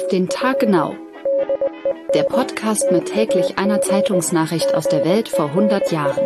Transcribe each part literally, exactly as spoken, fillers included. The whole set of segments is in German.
Auf den Tag genau. Der Podcast mit täglich einer Zeitungsnachricht aus der Welt vor hundert Jahren.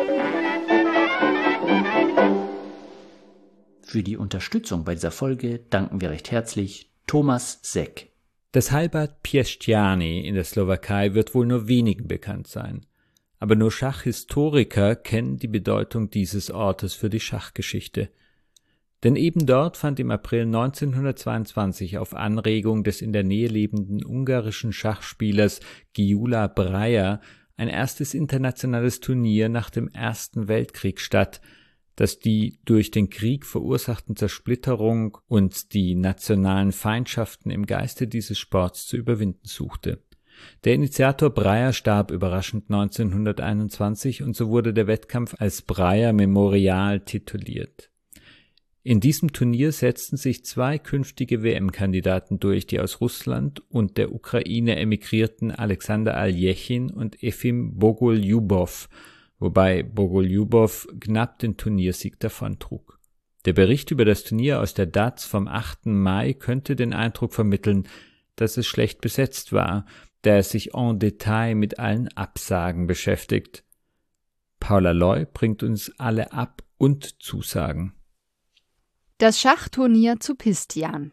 Für die Unterstützung bei dieser Folge danken wir recht herzlich Thomas Seck. Das Heilbad Piešťany in der Slowakei wird wohl nur wenigen bekannt sein. Aber nur Schachhistoriker kennen die Bedeutung dieses Ortes für die Schachgeschichte. Denn eben dort fand im April neunzehnhundertzweiundzwanzig auf Anregung des in der Nähe lebenden ungarischen Schachspielers Gyula Braja ein erstes internationales Turnier nach dem Ersten Weltkrieg statt, das die durch den Krieg verursachten Zersplitterung und die nationalen Feindschaften im Geiste dieses Sports zu überwinden suchte. Der Initiator Braja starb überraschend neunzehnhunderteinundzwanzig und so wurde der Wettkampf als Braja Memorial tituliert. In diesem Turnier setzten sich zwei künftige W M-Kandidaten durch, die aus Russland und der Ukraine emigrierten Alexander Aljechin und Efim Bogoljubov, wobei Bogoljubov knapp den Turniersieg davontrug. Der Bericht über das Turnier aus der D A Z vom achten Mai könnte den Eindruck vermitteln, dass es schlecht besetzt war, da er sich en Detail mit allen Absagen beschäftigt. Paula Loy bringt uns alle Ab- und Zusagen. Das Schachturnier zu Piešťan.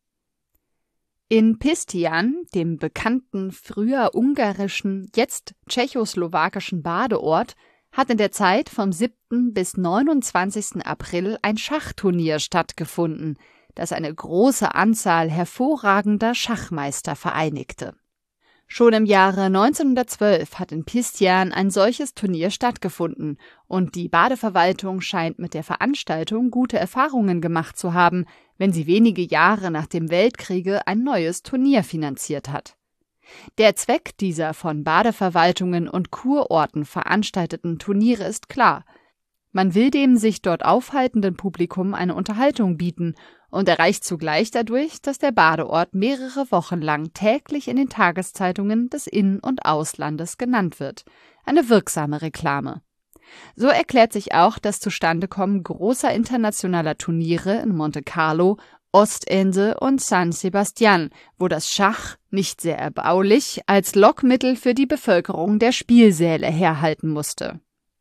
In Piešťan, dem bekannten früher ungarischen, jetzt tschechoslowakischen Badeort, hat in der Zeit vom siebten bis neunundzwanzigsten April ein Schachturnier stattgefunden, das eine große Anzahl hervorragender Schachmeister vereinigte. Schon im Jahre neunzehnhundertzwölf hat in Piešťan ein solches Turnier stattgefunden und die Badeverwaltung scheint mit der Veranstaltung gute Erfahrungen gemacht zu haben, wenn sie wenige Jahre nach dem Weltkriege ein neues Turnier finanziert hat. Der Zweck dieser von Badeverwaltungen und Kurorten veranstalteten Turniere ist klar. Man will dem sich dort aufhaltenden Publikum eine Unterhaltung bieten und erreicht zugleich dadurch, dass der Badeort mehrere Wochen lang täglich in den Tageszeitungen des In- und Auslandes genannt wird. Eine wirksame Reklame. So erklärt sich auch das Zustandekommen großer internationaler Turniere in Monte Carlo, Ostende und San Sebastián, wo das Schach, nicht sehr erbaulich, als Lockmittel für die Bevölkerung der Spielsäle herhalten musste.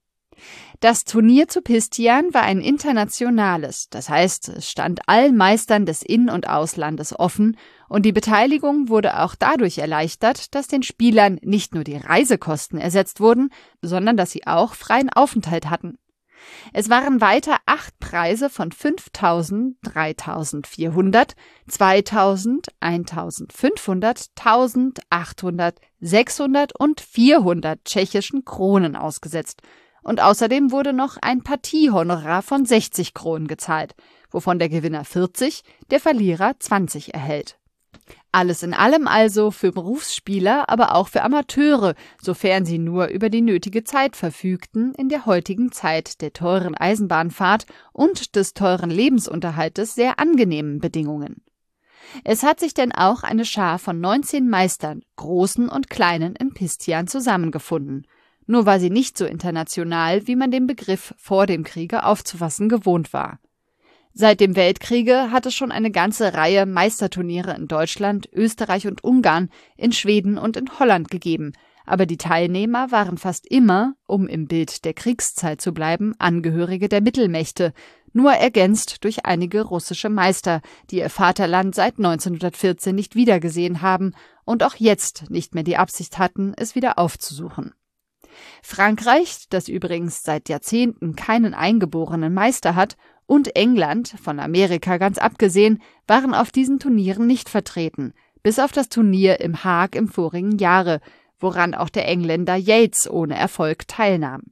Das Turnier zu Piešťan war ein internationales, das heißt, es stand allen Meistern des In- und Auslandes offen und die Beteiligung wurde auch dadurch erleichtert, dass den Spielern nicht nur die Reisekosten ersetzt wurden, sondern dass sie auch freien Aufenthalt hatten. Es waren weiter acht Preise von fünftausend, dreitausendvierhundert, zweitausend, eintausendfünfhundert, tausend, achthundert, sechshundert und vierhundert tschechischen Kronen ausgesetzt. Und außerdem wurde noch ein Partiehonorar von sechzig Kronen gezahlt, wovon der Gewinner vierzig, der Verlierer zwanzig erhält. Alles in allem also für Berufsspieler, aber auch für Amateure, sofern sie nur über die nötige Zeit verfügten, in der heutigen Zeit der teuren Eisenbahnfahrt und des teuren Lebensunterhaltes sehr angenehmen Bedingungen. Es hat sich denn auch eine Schar von neunzehn Meistern, großen und kleinen, in Piešťan zusammengefunden. Nur war sie nicht so international, wie man den Begriff vor dem Kriege aufzufassen gewohnt war. Seit dem Weltkriege hat es schon eine ganze Reihe Meisterturniere in Deutschland, Österreich und Ungarn, in Schweden und in Holland gegeben, aber die Teilnehmer waren fast immer, um im Bild der Kriegszeit zu bleiben, Angehörige der Mittelmächte, nur ergänzt durch einige russische Meister, die ihr Vaterland seit neunzehnhundertvierzehn nicht wiedergesehen haben und auch jetzt nicht mehr die Absicht hatten, es wieder aufzusuchen. Frankreich, das übrigens seit Jahrzehnten keinen eingeborenen Meister hat, und England, von Amerika ganz abgesehen, waren auf diesen Turnieren nicht vertreten, bis auf das Turnier im Haag im vorigen Jahre, woran auch der Engländer Yates ohne Erfolg teilnahm.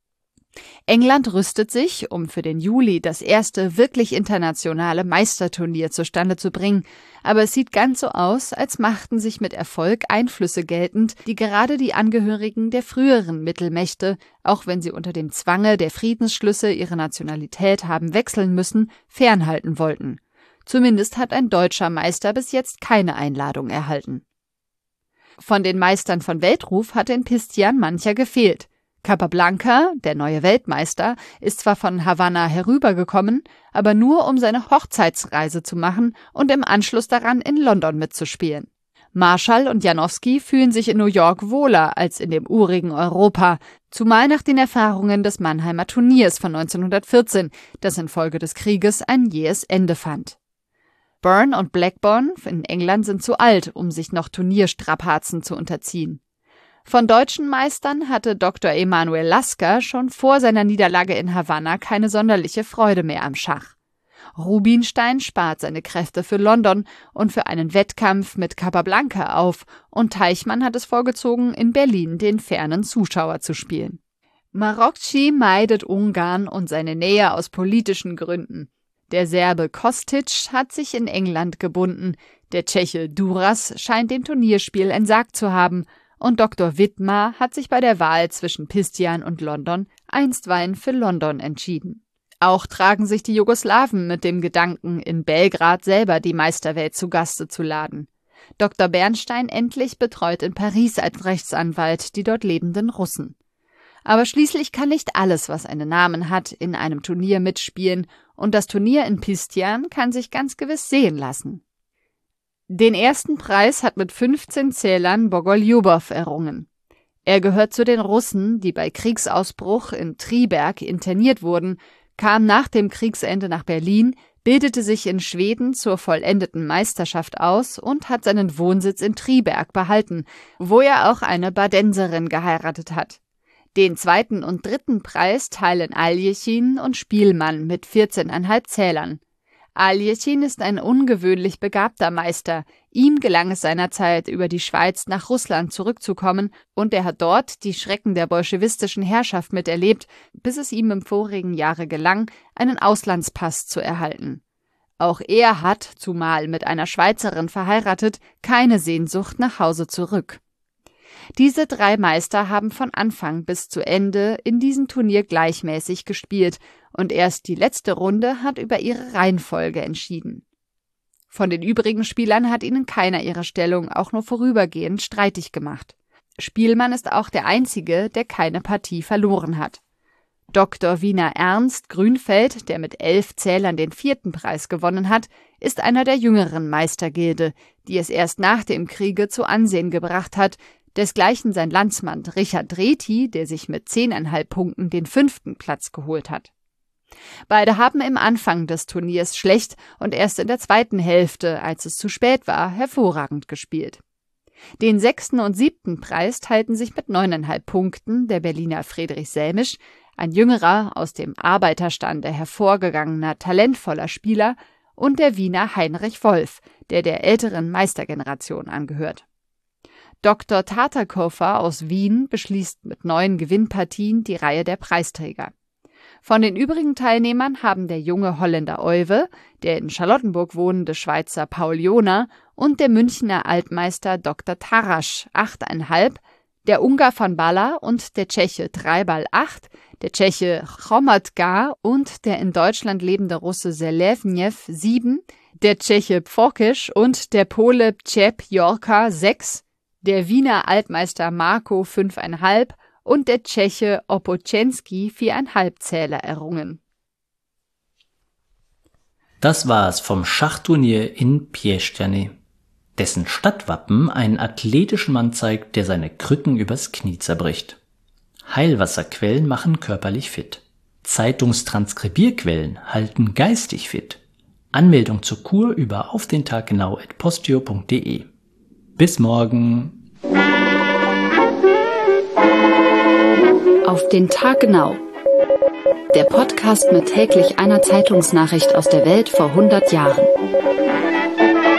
England rüstet sich, um für den Juli das erste wirklich internationale Meisterturnier zustande zu bringen, aber es sieht ganz so aus, als machten sich mit Erfolg Einflüsse geltend, die gerade die Angehörigen der früheren Mittelmächte, auch wenn sie unter dem Zwange der Friedensschlüsse ihre Nationalität haben wechseln müssen, fernhalten wollten. Zumindest hat ein deutscher Meister bis jetzt keine Einladung erhalten. Von den Meistern von Weltruf hatte in Piešťan mancher gefehlt. Capablanca, der neue Weltmeister, ist zwar von Havanna herübergekommen, aber nur um seine Hochzeitsreise zu machen und im Anschluss daran in London mitzuspielen. Marschall und Janowski fühlen sich in New York wohler als in dem urigen Europa, zumal nach den Erfahrungen des Mannheimer Turniers von neunzehnhundertvierzehn, das infolge des Krieges ein jähes Ende fand. Byrne und Blackburne in England sind zu alt, um sich noch Turnierstrapazen zu unterziehen. Von deutschen Meistern hatte Doktor Emanuel Lasker schon vor seiner Niederlage in Havanna keine sonderliche Freude mehr am Schach. Rubinstein spart seine Kräfte für London und für einen Wettkampf mit Capablanca auf, und Teichmann hat es vorgezogen, in Berlin den fernen Zuschauer zu spielen. Marokci meidet Ungarn und seine Nähe aus politischen Gründen. Der Serbe Kostic hat sich in England gebunden, der Tscheche Duras scheint dem Turnierspiel entsagt zu haben, und Doktor Widmar hat sich bei der Wahl zwischen Pistian und London einstweilen für London entschieden. Auch tragen sich die Jugoslawen mit dem Gedanken, in Belgrad selber die Meisterwelt zu Gaste zu laden. Doktor Bernstein endlich betreut in Paris als Rechtsanwalt die dort lebenden Russen. Aber schließlich kann nicht alles, was einen Namen hat, in einem Turnier mitspielen, und das Turnier in Pistian kann sich ganz gewiss sehen lassen. Den ersten Preis hat mit fünfzehn Zählern Bogoljubov errungen. Er gehört zu den Russen, die bei Kriegsausbruch in Triberg interniert wurden, kam nach dem Kriegsende nach Berlin, bildete sich in Schweden zur vollendeten Meisterschaft aus und hat seinen Wohnsitz in Triberg behalten, wo er auch eine Badenserin geheiratet hat. Den zweiten und dritten Preis teilen Aljechin und Spielmann mit vierzehn Komma fünf Zählern. Aljechin ist ein ungewöhnlich begabter Meister. Ihm gelang es seinerzeit, über die Schweiz nach Russland zurückzukommen, und er hat dort die Schrecken der bolschewistischen Herrschaft miterlebt, bis es ihm im vorigen Jahre gelang, einen Auslandspass zu erhalten. Auch er hat, zumal mit einer Schweizerin verheiratet, keine Sehnsucht nach Hause zurück. Diese drei Meister haben von Anfang bis zu Ende in diesem Turnier gleichmäßig gespielt, und erst die letzte Runde hat über ihre Reihenfolge entschieden. Von den übrigen Spielern hat ihnen keiner ihre Stellung auch nur vorübergehend streitig gemacht. Spielmann ist auch der Einzige, der keine Partie verloren hat. Doktor Wiener Ernst Grünfeld, der mit elf Zählern den vierten Preis gewonnen hat, ist einer der jüngeren Meistergilde, die es erst nach dem Kriege zu Ansehen gebracht hat, desgleichen sein Landsmann Richard Reti, der sich mit zehn Komma fünf Punkten den fünften Platz geholt hat. Beide haben im Anfang des Turniers schlecht und erst in der zweiten Hälfte, als es zu spät war, hervorragend gespielt. Den sechsten und siebten Preis teilten sich mit neun Komma fünf Punkten der Berliner Friedrich Selmisch, ein jüngerer, aus dem Arbeiterstande hervorgegangener, talentvoller Spieler, und der Wiener Heinrich Wolf, der der älteren Meistergeneration angehört. Doktor Tartakofer aus Wien beschließt mit neun Gewinnpartien die Reihe der Preisträger. Von den übrigen Teilnehmern haben der junge Holländer Euwe, der in Charlottenburg wohnende Schweizer Paul Jona und der Münchner Altmeister Doktor Tarasch acht Komma fünf, der Ungar van Balla und der Tscheche Treibal acht, der Tscheche Chromatka und der in Deutschland lebende Russe Selewnew sieben, der Tscheche Pfokisch und der Pole Pczep Jorka sechs, der Wiener Altmeister Marko fünf Komma fünf und der Tscheche Opoczenski vier Komma fünf Zähler errungen. Das war's vom Schachturnier in Piešťany, dessen Stadtwappen einen athletischen Mann zeigt, der seine Krücken übers Knie zerbricht. Heilwasserquellen machen körperlich fit. Zeitungstranskribierquellen halten geistig fit. Anmeldung zur Kur über auf den Tag genau at postio punkt de. Bis morgen. Auf den Tag genau. Der Podcast mit täglich einer Zeitungsnachricht aus der Welt vor hundert Jahren.